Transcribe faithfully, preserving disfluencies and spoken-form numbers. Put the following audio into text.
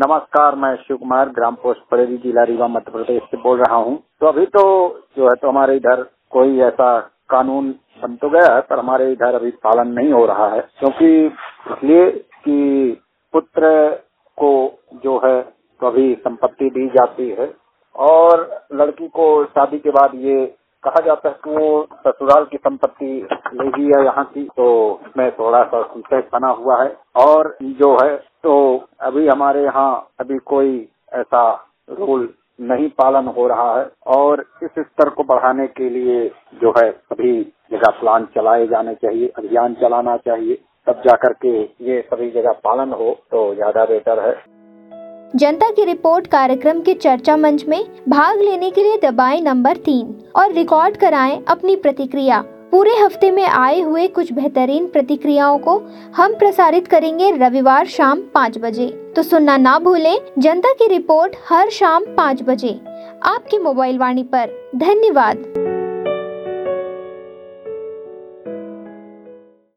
नमस्कार, मैं शिव कुमार ग्राम पोस्ट परेरी जिला रीवा मध्य प्रदेश से बोल रहा हूँ। तो अभी तो जो है तो हमारे इधर कोई ऐसा कानून बन तो गया है, पर हमारे इधर अभी पालन नहीं हो रहा है, क्योंकि इसलिए कि पुत्र को जो है तो अभी संपत्ति दी जाती है और लड़की को शादी के बाद ये कहा जाता है कि वो ससुराल की संपत्ति लेगी या यहाँ की, तो इसमें थोड़ा सा संशय बना हुआ है। और जो है तो अभी हमारे यहाँ अभी कोई ऐसा रूल नहीं पालन हो रहा है और इस स्तर को बढ़ाने के लिए जो है सभी जगह प्लान चलाए जाने चाहिए, अभियान चलाना चाहिए, तब जाकर के ये सभी जगह पालन हो तो ज्यादा बेहतर है। जनता की रिपोर्ट कार्यक्रम के चर्चा मंच में भाग लेने के लिए दबाएं नंबर तीन और रिकॉर्ड कराएं अपनी प्रतिक्रिया। पूरे हफ्ते में आए हुए कुछ बेहतरीन प्रतिक्रियाओं को हम प्रसारित करेंगे रविवार शाम पाँच बजे। तो सुनना ना भूलें जनता की रिपोर्ट हर शाम पाँच बजे आपकी मोबाइल वाणी पर। धन्यवाद।